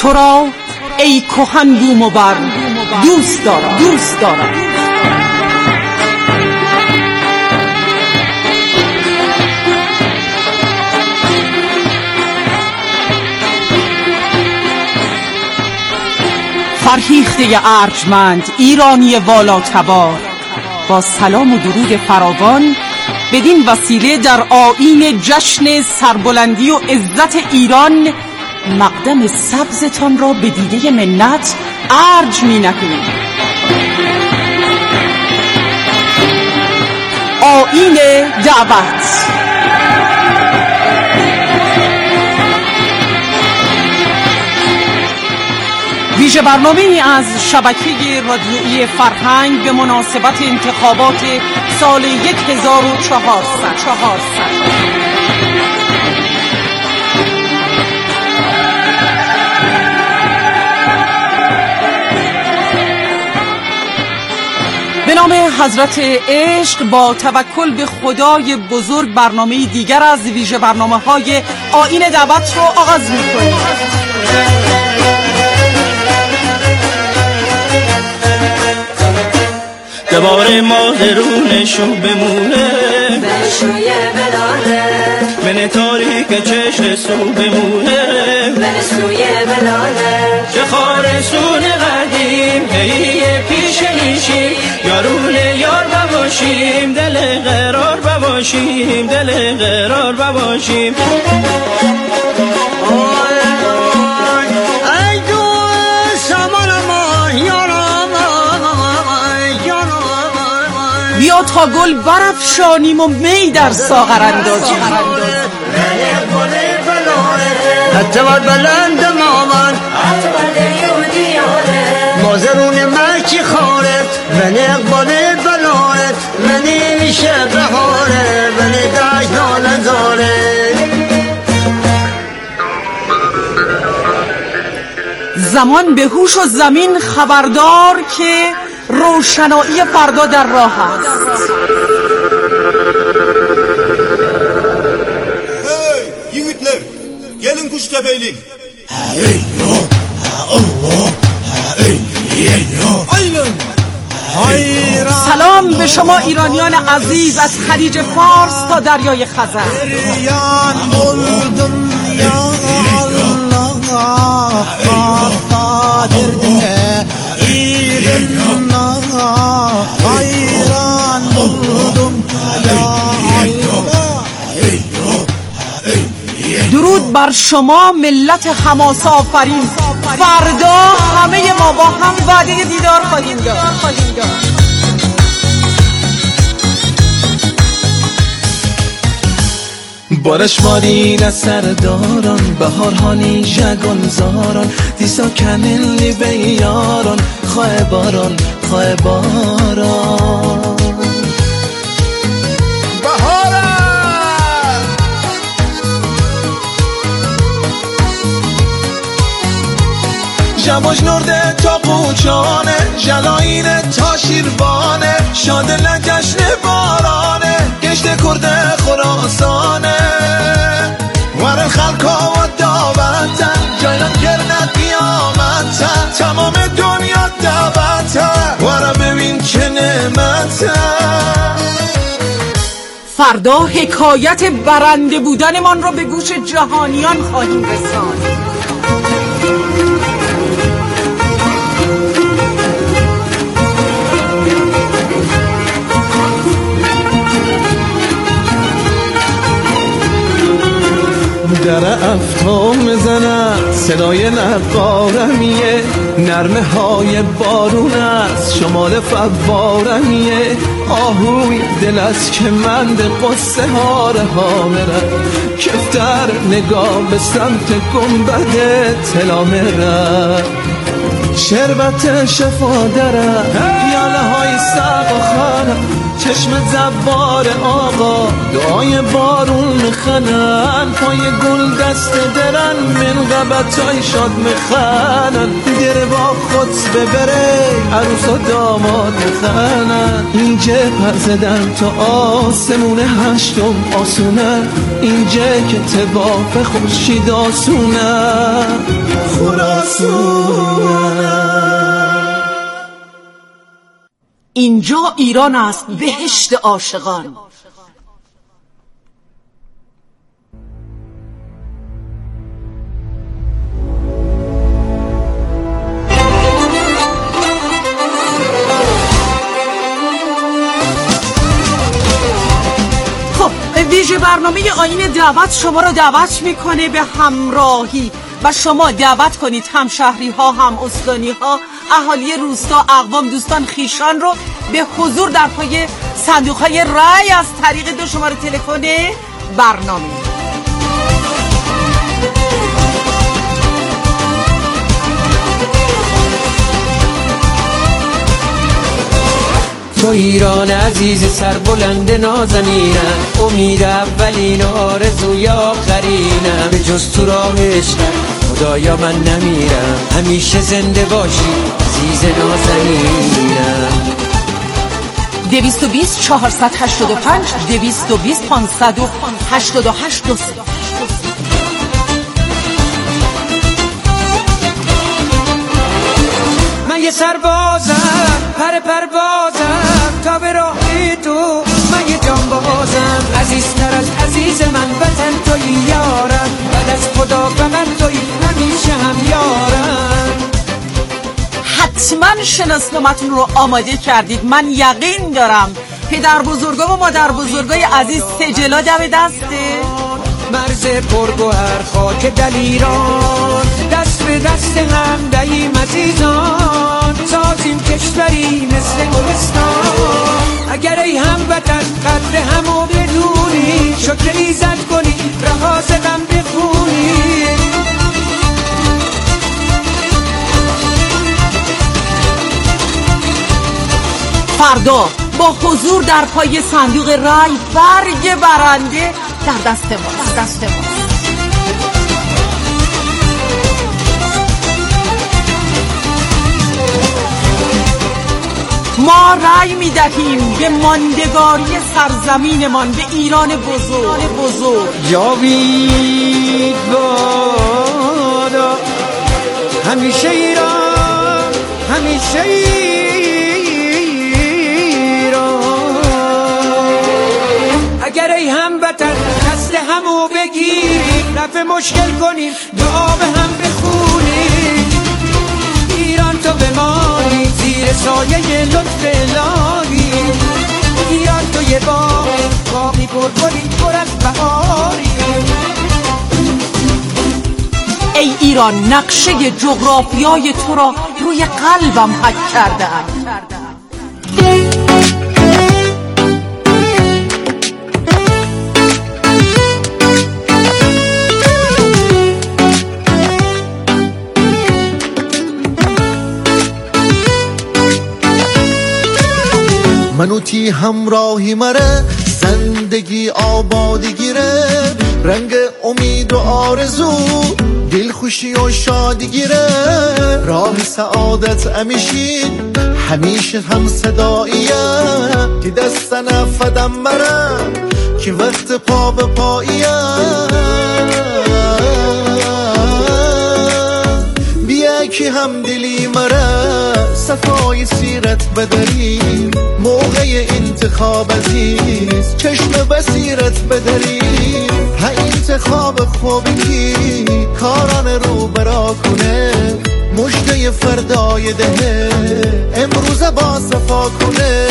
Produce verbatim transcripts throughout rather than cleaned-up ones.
تو را ای کهن بوم و بر دوست دارم دوست دارم فرهیخته ارجمند ایرانی والاتبار، با سلام و درود فراوان بدین وسیله در آیین جشن سربلندی و عزت ایران مقدم سبزتان را به دیده منت ارج می نهیم. آیین دعوت. ویژه برنامه‌ای از شبکه رادیویی فرهنگ به مناسبت انتخابات سال یک هزار و چهارصد. به نام حضرت عشق با توکل به خدای بزرگ برنامه دیگر از ویژه برنامه‌های آیین دعوت رو آغاز می‌کنیم. دوباره ماهرونشو بمونه بشوی بلاله من تاریک چشم سو بمونه من سوی بلاله چه خارسون قدیم هی پیش نیشیم یارون یار بباشیم دل قرار بباشیم دل قرار بباشیم. بیا تا گل برافشانیم و می در ساغر اندازیم. حتی بر بلند مامان مازرون مکی خارت من اقبال بلایت من میشه بهاره من داشت نالنزاره. زمان به هوش و زمین خبردار که روشنایی فردا در راه است. Hey yiğitler, gelin Kuştepe'lik. سلام به شما ایرانیان عزیز از خلیج فارس تا دریای خزر. درود بر شما ملت حماس آفرین. فردا همه ما با هم وعده دیدار خواهیم داشت. بارش مارین از سرداران بهارهانی جگان زاران دیسا کنلی به یاران خواه باران خواه باران Baharın! جواج نرده تا قوچانه جلاین تا شیروانه شادل جشن بارانه گشت کرده خراسانه ور خلقا و دعوتن جایلان گرنه قیامتن تمام دنیا دعوتن ور ببین که نعمتن. فردا حکایت برنده بودنمان را به گوش جهانیان خواهیم رساند. در افتام میزند صدای نقارمیه نرمه های بارون است شمال فوارمیه آهوی دل است که من به قصه ها رها برم کفتر نگاه به سمت گنبد طلا میرم شربت شفا درم پیاله های سقا خانم چشم زبار آقا دعای بارون میخنن، پای گل دست درن من غبطای شاد میخنن، گره با خود ببره عروس و داماد میخنن. اینجا پر زدن تا آسمون هشتم آسونه، اینجا که تباف خورشید آسونه خراسونه. اینجا ایران است، بهشت عاشقان. خب ویژه برنامه آیین دعوت شما را دعوت میکنه به همراهی و شما دعوت کنید همشهری ها، هم استانی ها، اهالی روستا، اقوام، دوستان، خیشان رو به حضور در پای صندوق های رای از طریق دو شماره تلفن برنامه. تو ایران عزیز سربلند نازنینم، امید اولین آرزوی آخرینم، به جز تو راه عشقم خدایا من نمیرم، همیشه زنده باشی عزیز نازنینم. دویست و بیست چهارصد و هشتاد و پنج دویست و بیست پانصد و هشتاد و هشت. من یه سربازم پر پروازم تا به راه تو، من یه جانبازم عزیزتر از عزیز من وطن توی یارم، بعد از خدا فقط توی همیشه هم یارم. حتما شناسنامه‌تون رو آماده کردید. من یقین دارم پدر بزرگا و مادر بزرگای عزیز سجلا دم دسته. مرز پرگوهر خاک دلیران، دست به دست هم دهیم عزیزان، سازیم کشوری مثل گلستان. اگر ای هموطن قدر همو بدونی، شکر ایزد کنی رها ز غم بخونی. فردا با حضور در پای صندوق رای برگ برنده در دست ما در دست ما. ما رای می دهیم به ماندگاری سرزمینمان، به ایران بزرگ بزرگ. جاوید بادا همیشه ایران، همیشه ایران. اگر ای هموطن دست همو بگیریم، رفع مشکل کنیم، دعا به هم بخونیم. ایران تو بمانی زیر سایه لطف الهی، ایران تو یه باغ باقی پرگلی پر از بهاری. ای ایران نقشه جغرافیای تو را روی قلبم حک کردم. منوتی همراهی مره، زندگی آبادی گیره، رنگ امید و آرزو، دل خوشی و شادی گیره، راه سعادت امیشین همیشه هم صداییه، که دست نفدم مره که وقت پا به پاییه. بیا که هم دلی مره صفای سیرت بدریم، موقع انتخاب عزیز چشم بصیرت بدریم. ها انتخاب خوبی کاران رو برا کنه، مژده فردای ده امروز با صفا کنه.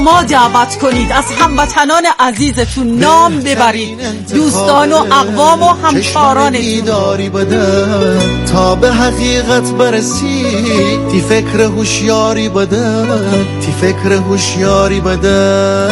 شما دعوت کنید، از هموطنان عزیزتون نام ببرید، دوستان و اقوام و همکارانتون. تا به حقیقت برسی تی فکر هوشیاری بده، تی فکر هوشیاری بده.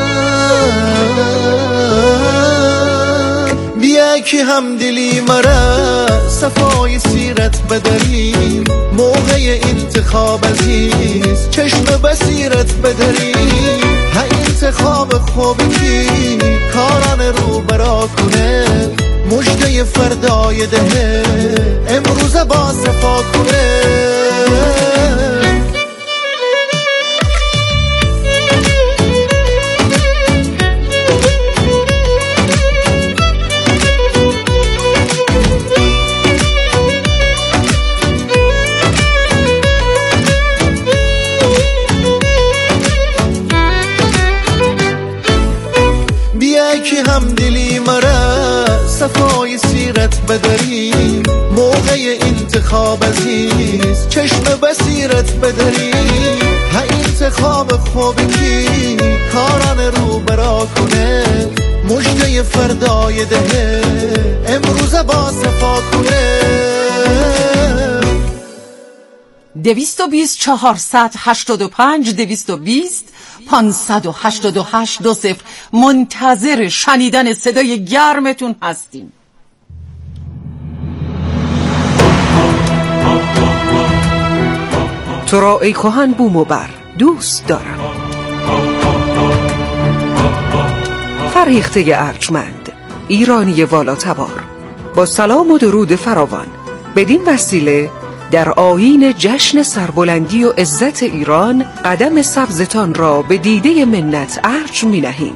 بیا که همدلی مرا صفای سیرت بدریم، موقع انتخاب عزیز چشم بصیرت بدریم. ها انتخاب خوبی کی کاران رو برا کنه، مجده فردای ده امروز با صفا کنه. که همدلی مرا صفای سیرت بدریم، موقع انتخاب عزیز چشم بصیرت بدریم. ها انتخاب خوبی کی کاران رو برا کنه، مجده فردای ده امروز با صفا کنه. دویست و بیست چهارصد هشتاد و پنج دویست و بیست پانصد و هشتاد و هشت دو صفر منتظر شنیدن صدای گرمتون هستیم. تو را ای کهن بوم و بر دوست دارم. فرهیخته ارجمند، ایرانی والاتبار، با سلام و درود فراوان بدین وسیله در آیین جشن سربلندی و عزت ایران قدم سبزتان را به دیده منت ارج می نهیم.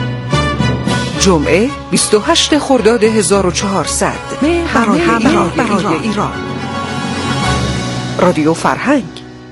جمعه بیست و هشتم خرداد هزار و چهارصد برای, برای, برای ایران. رادیو فرهنگ.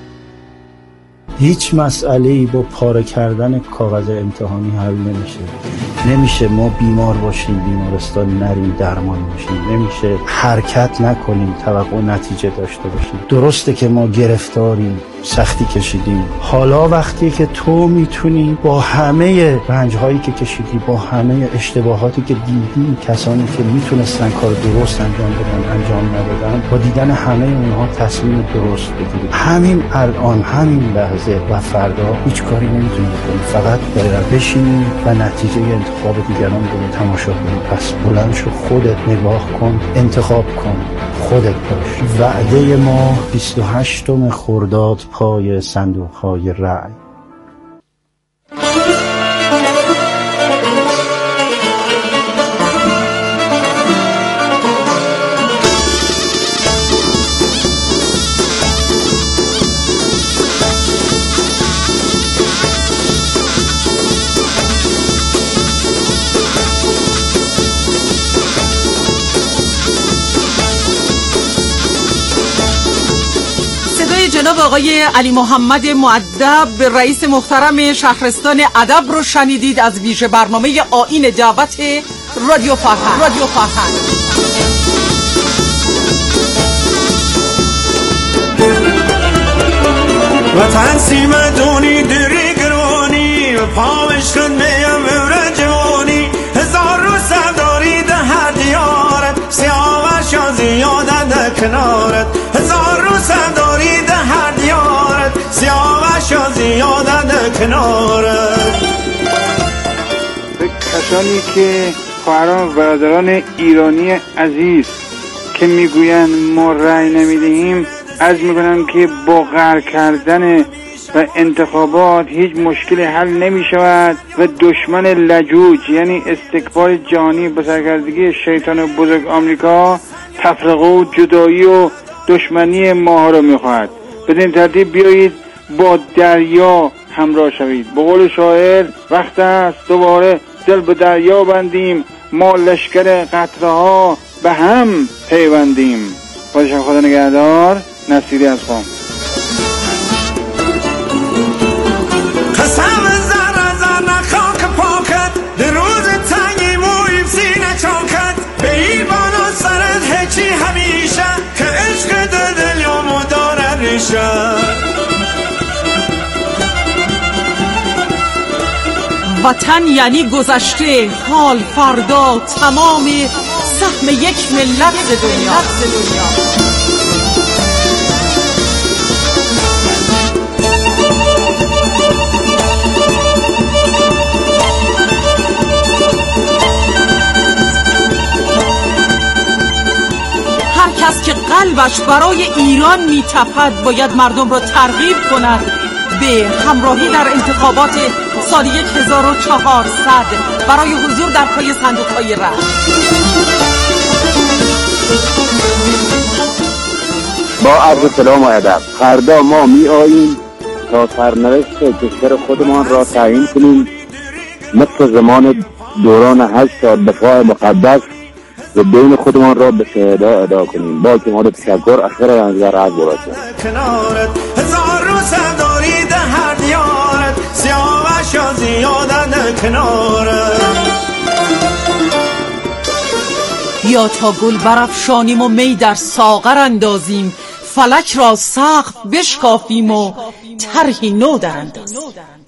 هیچ مسئله‌ای با پاره کردن کاغذ امتحانی حل نمیشه. نمیشه ما بیمار باشیم بیمارستان نریم درمان باشیم، نمیشه حرکت نکنیم توقع نتیجه داشته باشیم. درسته که ما گرفتاریم، سختی کشیدیم، حالا وقتی که تو میتونی با همه رنج‌هایی که کشیدی، با همه اشتباهاتی که دیدی، کسانی که میتونستن کار درست انجام بدن انجام ندادن، با دیدن همه اونها تصمیم درست بگیری. همین الان، همین لحظه و فردا هیچ کاری نمیتونی بکنی، فقط باید بشینی و نتیجه انتخاب دیگران رو تماشا کنی. پس بلند شو، خودت نگاه کن، انتخاب کن، خودت باش. وعده ما بیست و هشتم خرداد پای صندوق‌های رأی. جناب آقای علی محمد مؤدب، رئیس محترم شهرستان ادب رو شنیدید از ویژه برنامه آیین دعوت رادیو فرهنگ. رادیو فرهنگ. وطن سیمه دونی دری گرانی و پاوش کن میم ور جوانی، هزار رو سرداری ده هر دیارت، سیاوش یا زیاده ده کنارت، هزار رو سرداری ده هر دیارت، سیاوش یا زیاده ده کنارت. به کسانی که خواهران و برادران ایرانی عزیز که میگویند ما رأی نمیدهیم عرض میکنم که با قهر کردن و انتخابات هیچ مشکلی حل نمی شود و دشمن لجوج یعنی استکبار جهانی با سرکردگی شیطان بزرگ آمریکا تفرقه و جدایی و دشمنی ماها را میخواهد. بدین ترتیب بیایید با دریا همراه شوید. به قول شاعر وقت است دوباره دل به دریا بندیم، ما لشکر قطره ها به هم پیوندیم. باشم خدا نگهدار. نصیری از قم. قسم زر زر خاک پاکت در روز تنگی مویم سینه چاکت، به ایمان و سرت هیچی همیشه که عشق در دلیامو داره ریشه. وطن یعنی گذشته، حال فردا، تمام سهم یک ملت دنیا. هر کس که قلبش برای ایران میتپد باید مردم را ترغیب کند به همراهی در انتخابات سال هزار و چهارصد برای حضور در پای صندوق‌های رای. با عرض سلام و ادب، فردا ما می آییم تا سرنوشت کشور خودمان را تعیین کنیم، مثل زمان دوران هشت تا دفاع مقدس و بین خودمان را به شهدا ادا کنیم. با کمال تشکر، اخیر انجر از براسه کنارت هزار رو سرداری ده هر دیارت، سیاوش یا زیادن کنارت. یا تا گل برافشانیم و می در ساغر اندازیم، فلک را سقف بشکافیم و طرحی نو در اندازیم.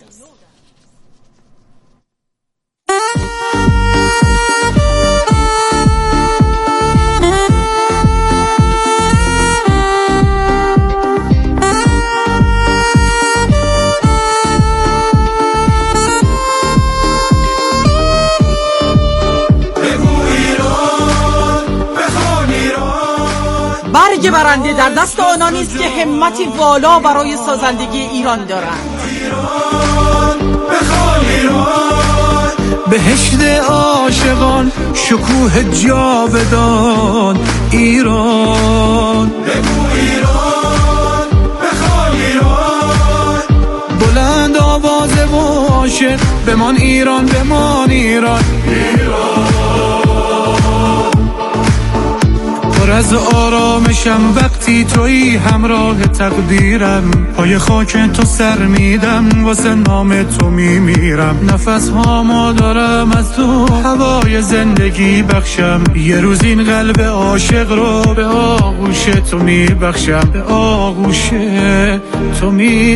برگ برنده در دست آنانی است که همتی والا برای سازندگی ایران دارند. بهشت عاشقان، شکوه جاودان ایران. بگو ایران، بخوان ایران. بلند آواز و عاشق، بمان ایران، بمان ایران. پر از آرامشم وقتی تویی همراه تقدیرم، پای خاک تو سر میدم، واسه نام تو میمیرم. نفس هامو دارم از تو، هوای زندگی بخشم، یه روز این قلب عاشق رو به آغوش تو میبخشم، به آغوش تو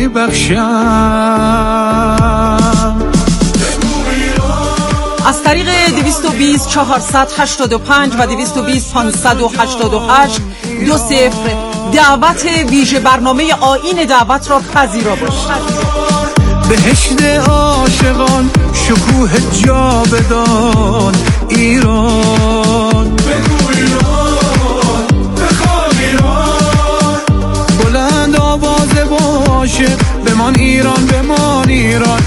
میبخشم. از طریق دویست و بیست چهارصد هشتاد و پنج و دویست و بیست پانصد و هشتاد و هشت دو صفر دعوت ویژه برنامه آیین دعوت را پذیرا باشید. بهشت عاشقان، شکوه جاودان ایران. بگو ایران، بخوان ایران. بلند آواز و عاشق، بمان ایران، بمان ایران.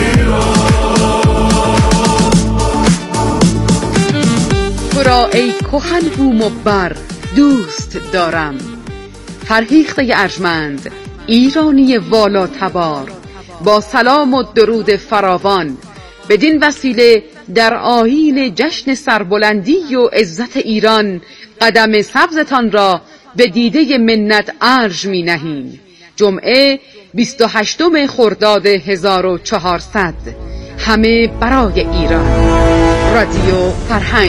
تو را ای کهن بوم و بر دوست دارم، فرهیخته ارجمند، ایرانی والا تبار، با سلام و درود فراوان، بدین وسیله در آیین جشن سربلندی و عزت ایران قدم سبزتان را به دیده منت ارج می نهیم. جمعه بیست و هشتم خرداد هزار و چهارصد، همه برای ایران. رادیو فرهنگ.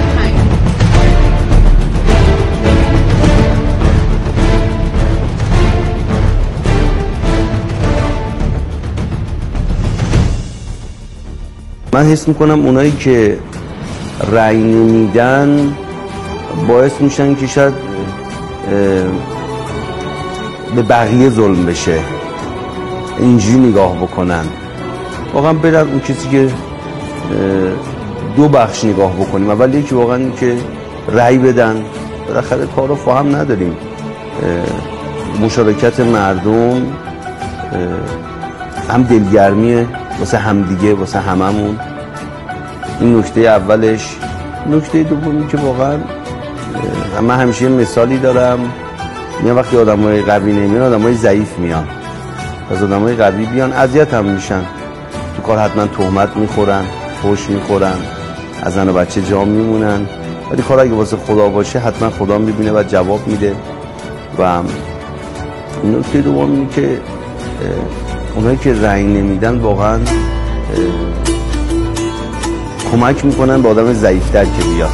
من حس میکنم اونایی که رأی نمیدن باعث میشن که شاید به بقیه ظلم بشه، اینجوری نگاه بکنن. واقعا برن اون کسی که دو بخش نگاه بکنیم. اول یکی واقعا این که رأی بدن، بالاخره تعارف هم نداریم، مشارکت مردم هم دلگرمیه واسه همدیگه، واسه هممون. این نکته اولش. نکته دومی که واقعا من همیشه مثالی دارم، میان وقتی آدمای قوی نمیان آدمای ضعیف میان، از آدمای قوی بیان اذیت هم میشن، تو کار حتما تهمت میخورن، فحش میخورن، از زن و بچه جا میمونن، ولی کار اگه واسه خدا باشه حتما خدا میبینه و جواب میده. و نکته دوم اینه که اونایی که رأی نمیدن واقعا کمک میکنن به آدم ضعیفتر که بیاد.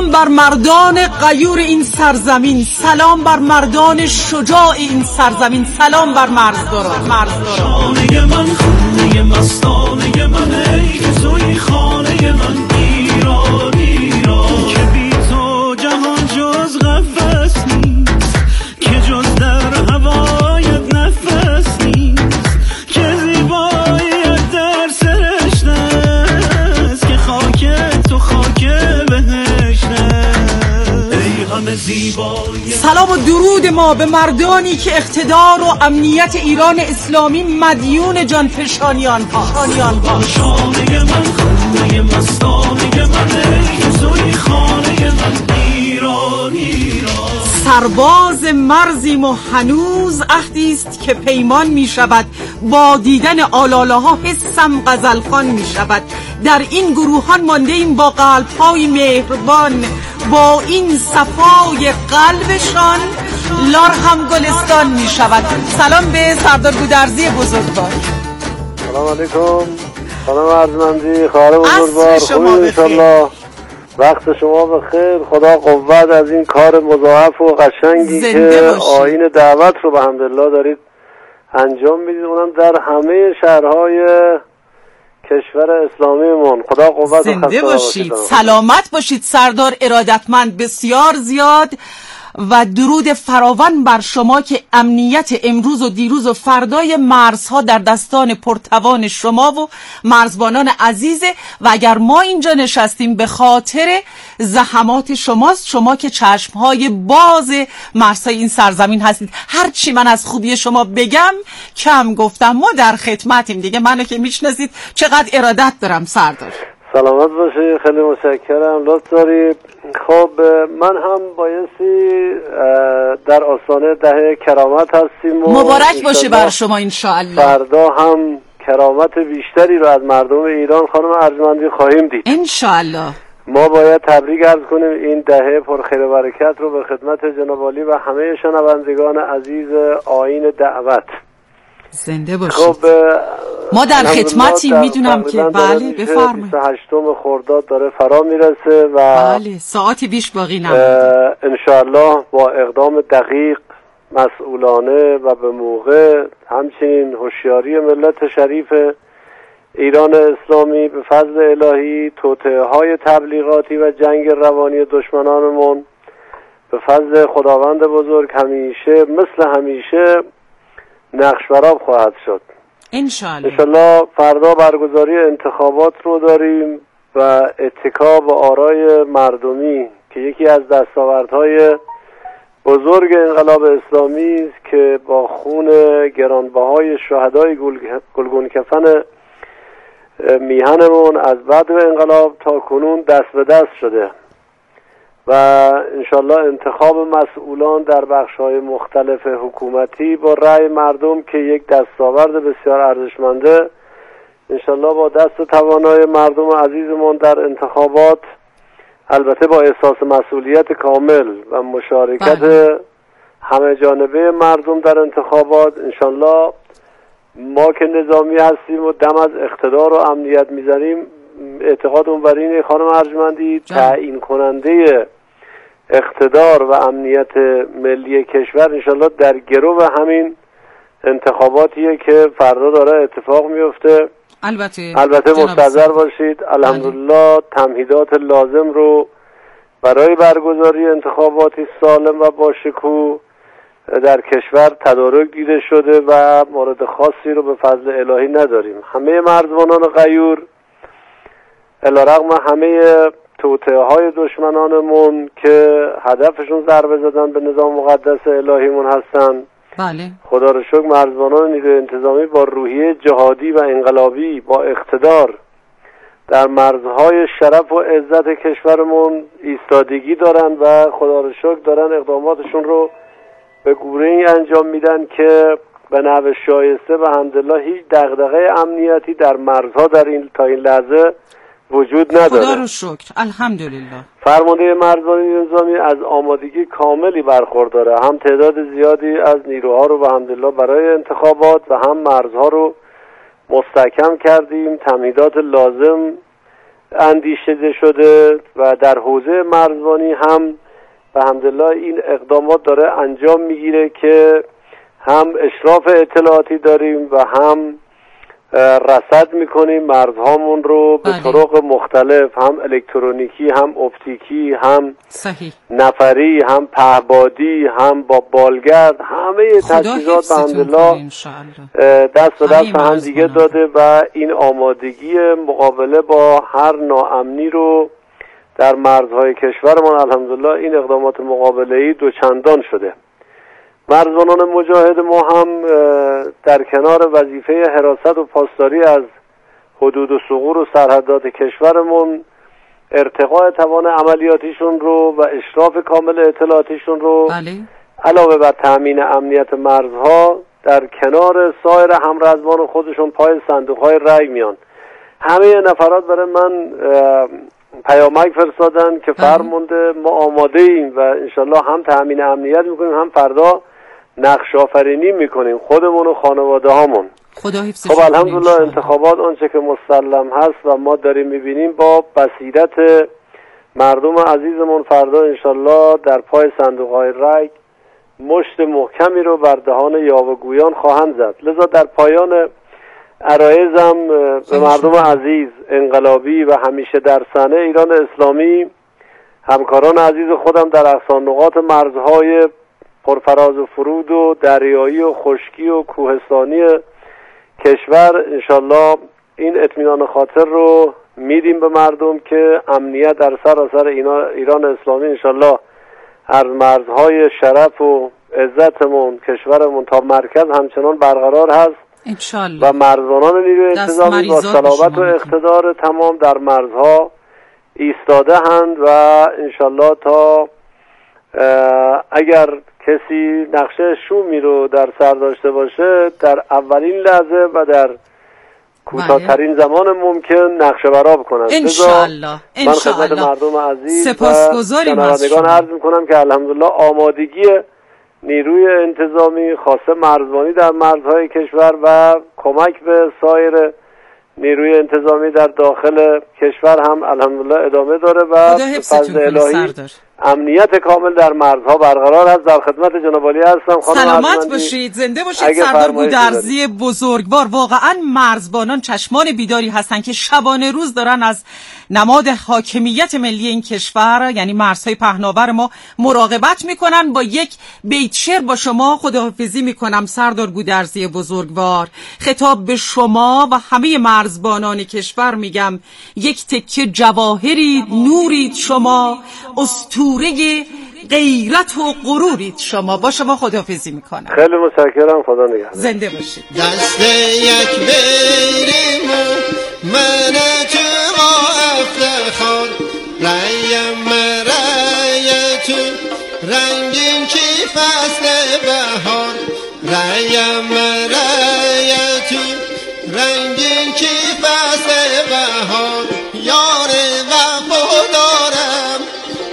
سلام بر مردان غیور این سرزمین، سلام بر مردان شجاع این سرزمین، سلام بر مرزداران. شانه من خونه مستانه من، ای که توی خانه من، ایران ایران که بی تو جهان جز قفس نیست، که جز در هوایت نفس نیست، که زیباییت در سرشت است، که خاک تو خاک بهشت است، ای همه زیبایی. سلام و درود ما به مردانی که اقتدار و امنیت ایران اسلامی مدیون جانفشانیان ها. شانه من خونه مستانه من، ای که توی خانه من، ایران ایران. سرباز مرزیم و هنوز عهدی است که پیمان می شود، با دیدن آلاله ها حسم غزلخوان می شود. در این گروهان مانده ایم با قلب های مهربان، با این صفای قلبشان لار هم گلستان می شود. سلام به سردار گودرزی بزرگوار. سلام علیکم. سلام ارجمندی خواهر بزرگوار. خوبی انشالله؟ وقت شما بخیر. خدا قوت از این کار مضاعف و قشنگی که آیین دعوت رو به حمدالله دارید انجام میدید، اونم در همه شهرهای کشور اسلامیمون. خدا قوت و زنده باشید، سلامت باشید سردار ارادتمند بسیار زیاد، و درود فراوان بر شما که امنیت امروز و دیروز و فردای مرزها در دستان پرتوان شما و مرزبانان عزیزه. و اگر ما اینجا نشستیم به خاطر زحمات شماست، شما که چشمهای باز مرزهای این سرزمین هستید. هرچی من از خوبی شما بگم کم گفتم، ما در خدمتیم دیگه. منو که میشناسید چقدر ارادت دارم سردار. سلامت باشی، خیلی متشکرم، لطف دارید. خب من هم بایستی در آستانه دهه کرامت هستیم و مبارک باشه بر شما انشاءالله. فردا هم کرامت بیشتری رو از مردم ایران خانم ارجمندی خواهیم دید انشاءالله. ما باید تبریک عرض کنیم این دهه پرخیر و برکت رو به خدمت جناب عالی و همه شنوندگان عزیز آیین دعوت. زنده باشید. خب ما در خدمتیم، میدونم که بله بفرمایید. بیست و هشتم خرداد داره فرا میرسه و بله ساعتی بیش باقی نمونده. انشاءالله با اقدام دقیق، مسئولانه و به موقع، همچنین هوشیاری ملت شریف ایران اسلامی، به فضل الهی توطئه های تبلیغاتی و جنگ روانی دشمنانمون به فضل خداوند بزرگ همیشه مثل همیشه نقش برآب خواهد شد انشاءالله. انشاءالله فردا برگزاری انتخابات رو داریم و اتکا به آرای مردمی که یکی از دستاوردهای بزرگ انقلاب اسلامی است که با خون گرانبهای شهدای گلگون کفن میهنمون از بعد انقلاب تا کنون دست به دست شده و انشالله انتخاب مسئولان در بخش‌های مختلف حکومتی با رأی مردم که یک دستاورد بسیار ارزشمنده، انشالله با دست توانای مردم عزیزمون در انتخابات، البته با احساس مسئولیت کامل و مشارکت بله. همه جانبه مردم در انتخابات، انشالله ما که نظامی هستیم و دم از اقتدار و امنیت میزنیم، اعتقاد اون بر اینه خانم ارجمندی تعیین کننده اقتدار و امنیت ملی کشور انشالله در گرو همین انتخاباتیه که فردا داره اتفاق میفته. البته البته مستحضر باشید الحمدلله تمهیدات لازم رو برای برگزاری انتخاباتی سالم و با شکوه در کشور تدارک دیده شده و مورد خاصی رو به فضل الهی نداریم. همه مرزبانان غیور علیرغم همه توطئه های دشمنانمون که هدفشون ضربه زدن به نظام مقدس الهیمون هستن، بله خدا رو شکر مرزبانان نیروی انتظامی با روحیه جهادی و انقلابی با اقتدار در مرزهای شرف و عزت کشورمون ایستادگی دارن و خدا رو شکر دارن اقداماتشون رو به گونه‌ای انجام میدن که به نحو شایسته و الحمدلله هیچ دغدغه امنیتی در مرزها در این تا این لحظه وجود نداره. خدا رو شکر الحمدلله. فرمانده مرزبان نظامی از آمادگی کاملی برخورداره، هم تعداد زیادی از نیروها رو به الحمدلله برای انتخابات و هم مرزها رو مستحکم کردیم، تمهیدات لازم اندیشیده شده و در حوزه مرزبانی هم به حمدالله این اقدامات داره انجام میگیره که هم اشراف اطلاعاتی داریم و هم رصد میکنیم مرزهامون رو به طرق مختلف، هم الکترونیکی، هم اپتیکی، هم صحیح. نفری، هم پهبادی، هم با بالگرد، همه تجهیزات به حمدالله دست به دست هم دیگه داده و این آمادگی مقابله با هر ناامنی رو در مرزهای کشورمان الحمدلله این اقدامات مقابله‌ای دوچندان شده. مرزبانان مجاهد ما هم در کنار وظیفه حراست و پاسداری از حدود و ثغور و سرحدات کشورمون ارتقاء توان عملیاتیشون رو و اشراف کامل اطلاعاتیشون رو بله. علاوه بر تأمین امنیت مرزها در کنار سایر همرزبان خودشون پای صندوق‌های رای میان. همه نفرات برای من پیامک فرستادن که فرمونده ما آماده ایم و انشالله هم تأمین امنیت میکنیم هم فردا نقش آفرینی میکنیم خودمون و خانواده هامون. خدا حفظشون خب الحمدلله انتخابات آنچه که مسلم هست و ما داریم میبینیم با بصیرت مردم عزیزمون فردا انشالله در پای صندوق‌های رای مشت محکمی رو بر دهان یاوه‌گویان خواهند زد. لذا در پایان عرایزم به مردم عزیز انقلابی و همیشه در صحنه ایران اسلامی، همکاران عزیز خودم در اقصا نقاط مرزهای پرفراز و فرود و دریایی و خشکی و کوهستانی کشور انشالله این اطمینان خاطر رو میدیم به مردم که امنیت در سراسر ایران اسلامی انشالله از مرزهای شرف و عزتمون کشورمون تا مرکز همچنان برقرار هست انشالله. و مرزبانان نیروی انتظامی با صلابت و اقتدار تمام در مرزها ایستاده هند و انشالله تا اگر کسی نقشه شومی رو در سر داشته باشه در اولین لحظه و در کوتاه‌ترین زمان ممکن نقشه براب کنن. انشالله من خدمت مردم عزیز سپاسگزاریم و شنوندگان عرض میکنم که الحمدلله آمادگی نیروی انتظامی خاصه مرزبانی در مرزهای کشور و کمک به سایر نیروی انتظامی در داخل کشور هم الحمدلله ادامه داره و به فضل الهی امنیت کامل در مرزها برقرار است. در خدمت جناب عالی هستم. سلامت باشید، زنده باشید. سردار گودرزی بزرگوار، واقعا مرزبانان چشمان بیداری هستند که شبانه روز دارن از نماد حاکمیت ملی این کشور یعنی مرزهای پهناور ما مراقبت میکنن. با یک بیت شعر با شما خداحافظی میکنم. سردار گودرزی بزرگوار، خطاب به شما و همه مرزبانان کشور میگم یک تکه جواهری نورید شما، اسطوره غیرت و غرورید شما. با شما خداحافظی میکنم. خیلی متشکرم. خدا نگهدار. زنده باشید. دست یک بیرمو من تو با افتخار رایم رای تو رنگین کی فصل بهار رایم رای تو رنگین کی فصل بهار یار وفادارم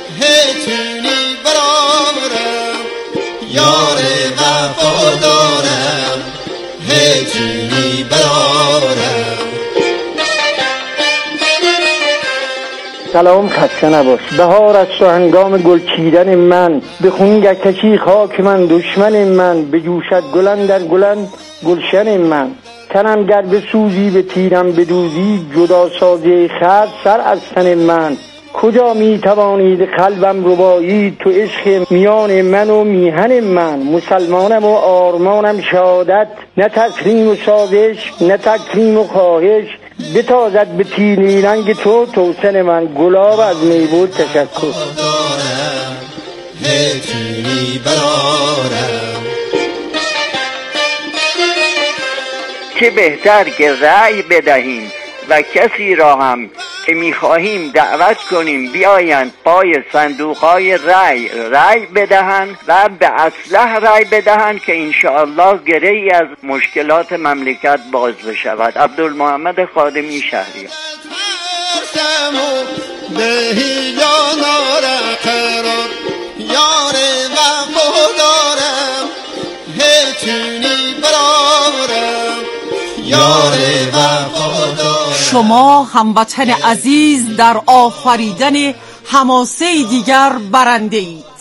هتونی برارم یار وفادارم هتونی برارم. سلام، خسته نباش. بهار است و هنگام گل چیدن من، به خون کشی خاک من دشمن من، به جوشت گلن در گلن گلشن من. تنم گر به سوزی به تیرم بدوزی، جدا سازی خرد سر از تن من. کجا می توانید قلبم ربایی، تو عشق میان من و میهن من. مسلمانم و آرمانم شهادت، نه تکریم و سازش نه تکریم و خواهش. بتازد به تیری رنگ تو توسن من، گلاب از میبود تشکر. چه بهتر که رأی بدهیم و کسی را هم که میخواهیم دعوت کنیم بیایند پای صندوقهای رأی رأی بدهند و به اصلح رأی بدهند که انشاءالله گره‌ای از مشکلات مملکت باز بشود. عبدالمحمد خادمی، شهریار. شما هموطن عزیز در آفریدن حماسه دیگر برنده ای.